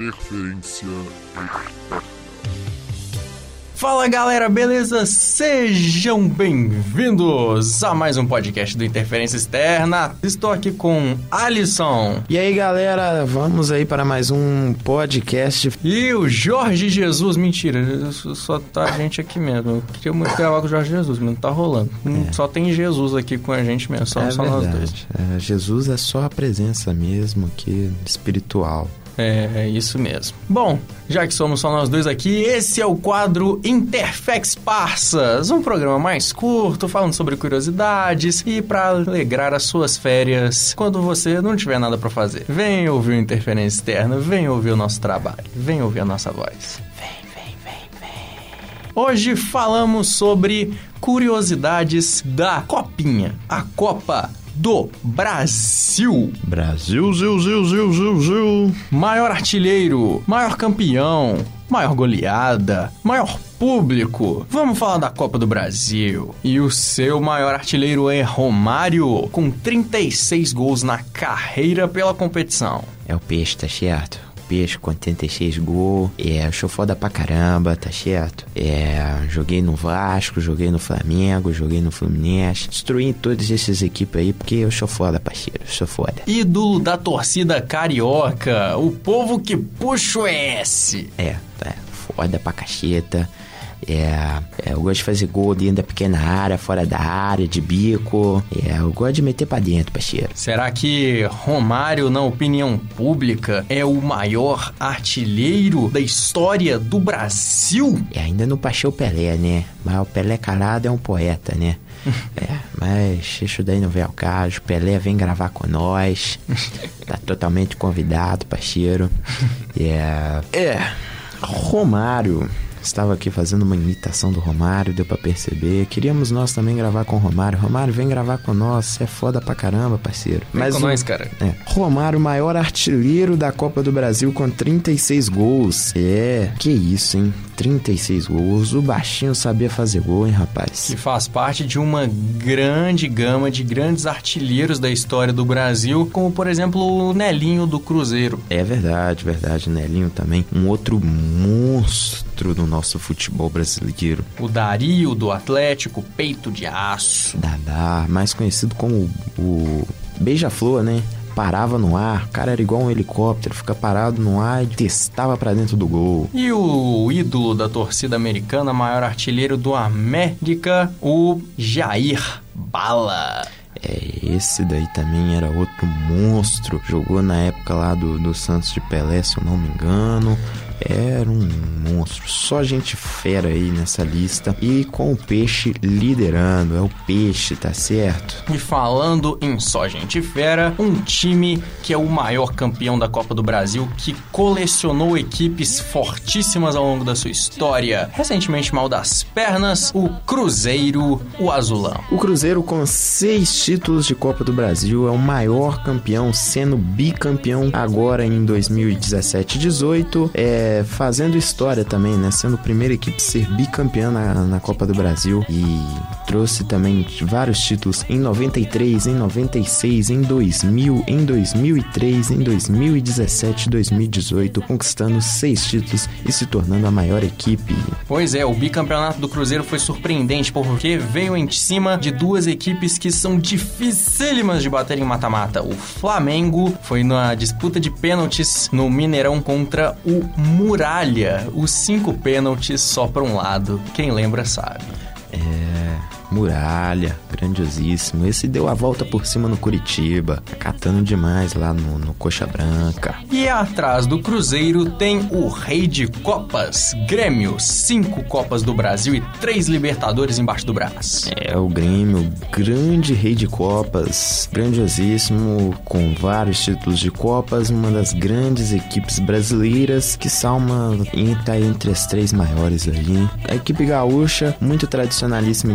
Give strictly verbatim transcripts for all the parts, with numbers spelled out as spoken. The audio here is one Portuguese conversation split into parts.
Interferência Externa. Fala galera, beleza? Sejam bem-vindos a mais um podcast do Interferência Externa. Estou aqui com Alisson. E aí galera, vamos aí para mais um podcast. E o Jorge Jesus, mentira, só tá a gente aqui mesmo. Eu queria muito gravar com o Jorge Jesus, mas não tá rolando. É. Só tem Jesus aqui com a gente mesmo, só, é só nós dois. É, Jesus é só a presença mesmo aqui, espiritual. É, é isso mesmo. Bom, já que somos só nós dois aqui, esse é o quadro Interfex Parsas, um programa mais curto, falando sobre curiosidades e para alegrar as suas férias quando você não tiver nada para fazer. Vem ouvir o Interferência Externa, vem ouvir o nosso trabalho, vem ouvir a nossa voz. Vem, vem, vem, vem. Hoje falamos sobre curiosidades da Copinha, a Copa do Brasil. Brasil, Zil, Zil, Zil, Zil, Zil. Maior artilheiro, maior campeão, maior goleada, maior público. Vamos falar da Copa do Brasil. E o seu maior artilheiro é Romário, com trinta e seis gols na carreira pela competição. É o peixe, tá certo? Peixe com trinta e seis gols, é, sou foda pra caramba, tá certo? É, joguei no Vasco, joguei no Flamengo, joguei no Fluminense, destruí todas essas equipes aí, porque eu sou foda, parceiro, eu sou foda. Ídolo da torcida carioca, o povo que puxa o S. É, é, foda pra cacheta. É, é, eu gosto de fazer gol dentro da pequena área, fora da área, de bico. É, eu gosto de meter pra dentro, parceiro. Será que Romário, na opinião pública, é o maior artilheiro da história do Brasil? É, ainda não passou o Pelé, né? Mas o Pelé calado é um poeta, né? É, mas isso daí não vem ao caso. Pelé vem gravar com nós. Tá totalmente convidado, parceiro. É, é Romário. Estava aqui fazendo uma imitação do Romário, deu pra perceber. Queríamos nós também gravar com o Romário. Romário, vem gravar com nós, você é foda pra caramba, parceiro. Vem Mas com o... nós, cara. É. Romário, maior artilheiro da Copa do Brasil com trinta e seis gols. É, que isso, hein? trinta e seis gols. O baixinho sabia fazer gol, hein, rapaz? Que faz parte de uma grande gama de grandes artilheiros da história do Brasil, como, por exemplo, o Nelinho do Cruzeiro. É verdade, verdade. Nelinho também. Um outro monstro do nosso futebol brasileiro. O Dario do Atlético, peito de aço. Dadá, mais conhecido como o Beija-Flor, né? Parava no ar, o cara era igual um helicóptero, fica parado no ar e testava pra dentro do gol. E o ídolo da torcida americana, maior artilheiro do América, o Jair Bala. É, esse daí também era outro monstro, jogou na época lá do, do Santos de Pelé, se eu não me engano. Era um monstro, só gente fera aí nessa lista. E com o Peixe liderando, é o Peixe, tá certo? E falando em só gente fera, um time que é o maior campeão da Copa do Brasil, que colecionou equipes fortíssimas ao longo da sua história. Recentemente mal das pernas, o Cruzeiro, o Azulão. O Cruzeiro com seis títulos de Copa do Brasil é o maior campeão, sendo bicampeão agora em dois mil e dezessete e dezoito. É... fazendo história também, né? Sendo a primeira equipe a ser bicampeã na, na Copa do Brasil. E trouxe também vários títulos em noventa e três, em noventa e seis, em dois mil, em dois mil e três, em dois mil e dezessete, dois mil e dezoito, conquistando seis títulos e se tornando a maior equipe. Pois é, o bicampeonato do Cruzeiro foi surpreendente porque veio em cima de duas equipes que são dificílimas de bater em mata-mata. O Flamengo foi na disputa de pênaltis no Mineirão contra o Muralha, os cinco pênaltis só para um lado, quem lembra sabe. É, Muralha, grandiosíssimo. Esse deu a volta por cima no Curitiba, catando demais lá no, no Coxa Branca. E atrás do Cruzeiro tem o Rei de Copas, Grêmio, cinco Copas do Brasil e três Libertadores embaixo do braço. É, o Grêmio, grande Rei de Copas, grandiosíssimo, com vários títulos de Copas, uma das grandes equipes brasileiras, que salma entre, entre as três maiores ali. A equipe gaúcha, muito tradicionalíssima em Copa do Brasil,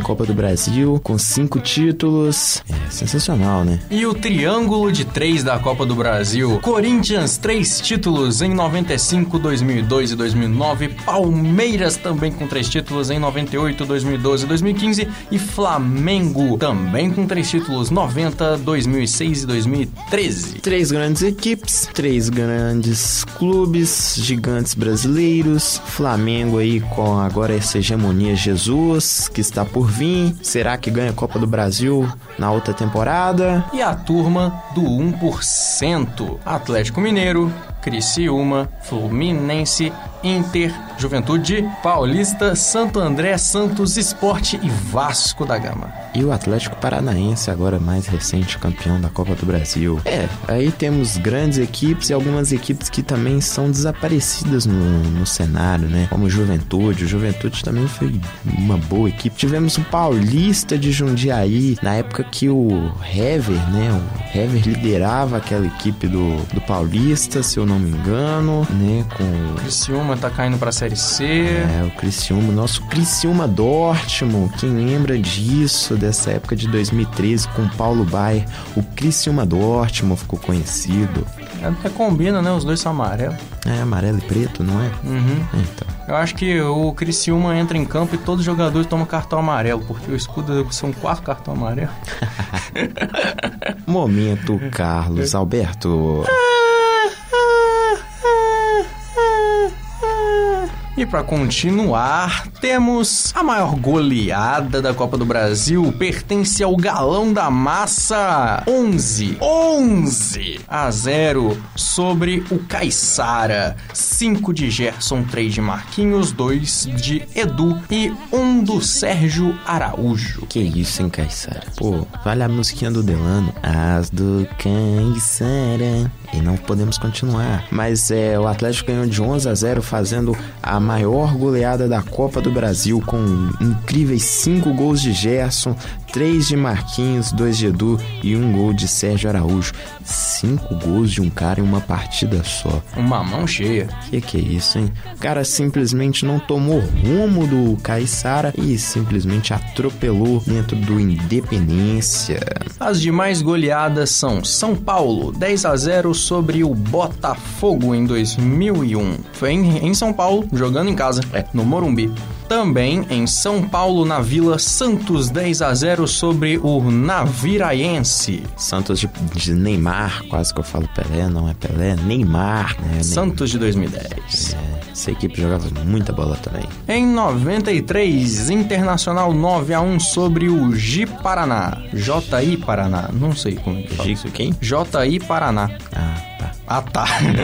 Brasil, com cinco títulos. É sensacional, né? E o triângulo de três da Copa do Brasil. Corinthians, três títulos em noventa e cinco, dois mil e dois e dois mil e nove. Palmeiras também com três títulos em noventa e oito, dois mil e doze e dois mil e quinze. E Flamengo também com três títulos, noventa, dois mil e seis e dois mil e treze. Três grandes equipes, três grandes clubes, gigantes brasileiros. Flamengo aí com agora essa hegemonia Jesus, que está por vir. Será que ganha a Copa do Brasil na outra temporada? E a turma do um por cento. Atlético Mineiro, Criciúma, Fluminense, Inter, Juventude, Paulista, Santo André, Santos, Sport e Vasco da Gama. E o Atlético Paranaense, agora mais recente campeão da Copa do Brasil. É, aí temos grandes equipes e algumas equipes que também são desaparecidas no, no cenário, né? Como o Juventude. O Juventude também foi uma boa equipe. Tivemos o Paulista de Jundiaí, na época que o Hever, né? O Hever liderava aquela equipe do, do Paulista, se eu não me engano, né? Com o Criciúma tá caindo pra Série C. É, o Criciúma, nosso Criciúma Dortmund, quem lembra disso, dessa época de dois mil e treze com o Paulo Baier, o Criciúma Dortmund ficou conhecido. Até combina, né? Os dois são amarelos. É, amarelo e preto, não é? Uhum. Então. Eu acho que o Criciúma entra em campo e todos os jogadores tomam cartão amarelo, porque o escudo são quatro cartões amarelos. Momento, Carlos Alberto. E para continuar, temos a maior goleada da Copa do Brasil, pertence ao Galão da Massa, onze, onze a zero sobre o Caiçara, cinco de Gerson, três de Marquinhos, dois de Edu e um do Sérgio Araújo. Que isso, hein, Caiçara? Pô, vale a musiquinha do Delano. As do Caiçara. E não podemos continuar. Mas é, o Atlético ganhou de onze a zero, fazendo a maior goleada da Copa do Brasil, com incríveis cinco gols de Gerson, três de Marquinhos, dois de Edu e um gol de Sérgio Araújo. Cinco gols de um cara em uma partida só. Uma mão cheia. Que que é isso, hein? O cara simplesmente não tomou rumo do Caiçara e simplesmente atropelou dentro do Independência. As demais goleadas são São Paulo, dez a zero sobre o Botafogo em dois mil e um. Foi em, em São Paulo, jogando em casa, é, no Morumbi. Também em São Paulo, na Vila, Santos dez a zero sobre o Naviraense. Santos de, de Neymar, quase que eu falo Pelé, não é Pelé, Neymar, né? Santos de dois mil e dez. É, essa equipe jogava muita bola também. Em noventa e três, Internacional nove a um sobre o Ji Paraná. J I Paraná, não sei como é que fala. G quem? J I Paraná. Ah, tá. Ah, tá.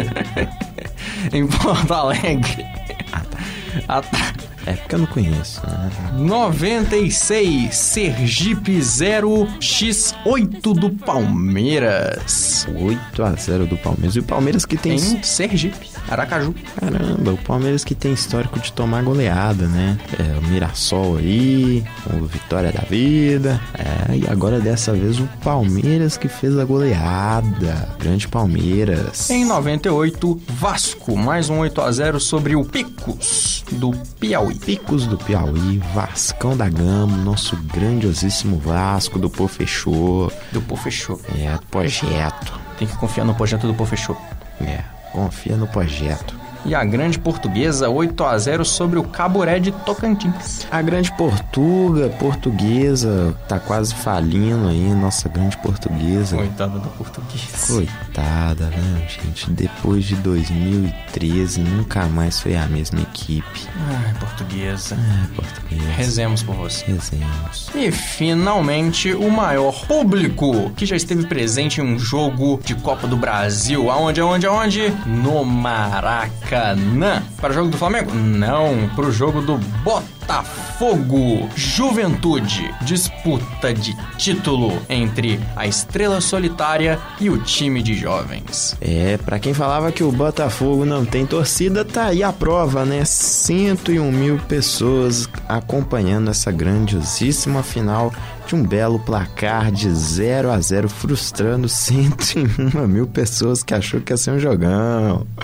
Em Porto Alegre. Ah, tá. Ah, tá. É porque eu não conheço, né? noventa e seis, Sergipe zero, x oito do Palmeiras. oito a zero do Palmeiras. E o Palmeiras que tem... Em Sergipe, Aracaju. Caramba, o Palmeiras que tem histórico de tomar goleada, né? É, o Mirassol aí, o Vitória da Vida. É, e agora dessa vez o Palmeiras que fez a goleada. Grande Palmeiras. Em noventa e oito, Vasco, mais um oito a zero sobre o Picos do Piauí. Picos do Piauí, Vascão da Gama, nosso grandiosíssimo Vasco do Pô Fechou. Do Pô Fechou. É, projeto. Tem que confiar no projeto do Pô Fechou. É, confia no projeto. E a Grande Portuguesa, oito a zero sobre o Caburé de Tocantins. A Grande Portuga, Portuguesa, tá quase falindo aí, nossa Grande Portuguesa. Coitada da Portuguesa. Coitada, né, gente? Depois de dois mil e treze, nunca mais foi a mesma equipe. Ai, Portuguesa. Ai, Portuguesa. Rezemos por você. Rezemos. E, finalmente, o maior público que já esteve presente em um jogo de Copa do Brasil. Aonde, aonde, aonde? No Maracanã. Para o jogo do Flamengo? Não, para o jogo do Botafogo. Juventude. Disputa de título entre a Estrela Solitária e o time de jovens. É, pra quem falava que o Botafogo não tem torcida, tá aí a prova, né? cento e um mil pessoas acompanhando essa grandiosíssima final de um belo placar de zero a zero, frustrando cento e um mil pessoas que achou que ia ser um jogão.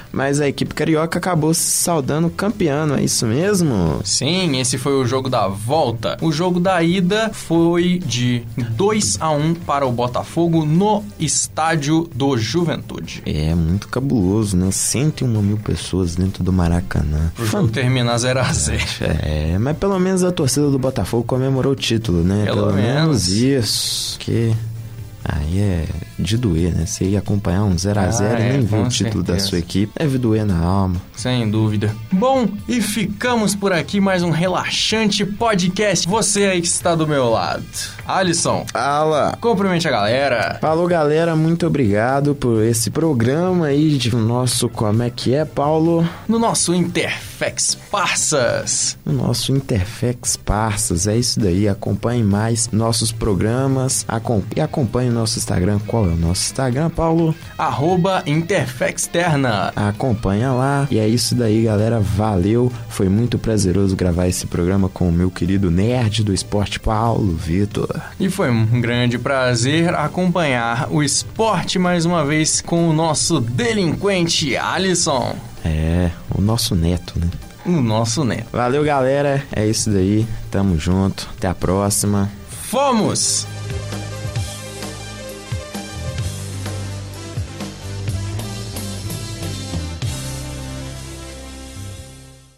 mas a equipe carioca acabou se saudando campeã, não é isso mesmo? Sim, esse foi o jogo da volta. O jogo da ida foi de dois a um para o Botafogo no estádio do Juventude. É, muito cabuloso, né? cento e uma mil pessoas dentro do Maracanã. O jogo termina zero a zero. É, mas pelo menos a torcida do Botafogo comemorou o título, né? Pelo, pelo menos. menos isso. Que aí é de doer, né? Você ia acompanhar um zero a zero ah, e nem é, ver o título certeza. da sua equipe. Deve doer na alma. Sem dúvida. Bom, e ficamos por aqui mais um relaxante podcast. Você aí que está do meu lado. Alisson, Fala! cumprimente a galera. Falou, galera. Muito obrigado por esse programa aí de nosso... Como é que é, Paulo? No nosso Interfex Parças. No nosso Interfex Parças. É isso daí. Acompanhe mais nossos programas. Acom- e acompanhe o nosso Instagram. Qual é o nosso Instagram, Paulo? Arroba Interfexterna. Acompanha lá. E é isso daí, galera. Valeu. Foi muito prazeroso gravar esse programa com o meu querido nerd do esporte, Paulo Vitor. E foi um grande prazer acompanhar o esporte mais uma vez com o nosso delinquente Alisson. É, o nosso neto, né? O nosso neto. Valeu, galera. É isso daí. Tamo junto. Até a próxima. Fomos!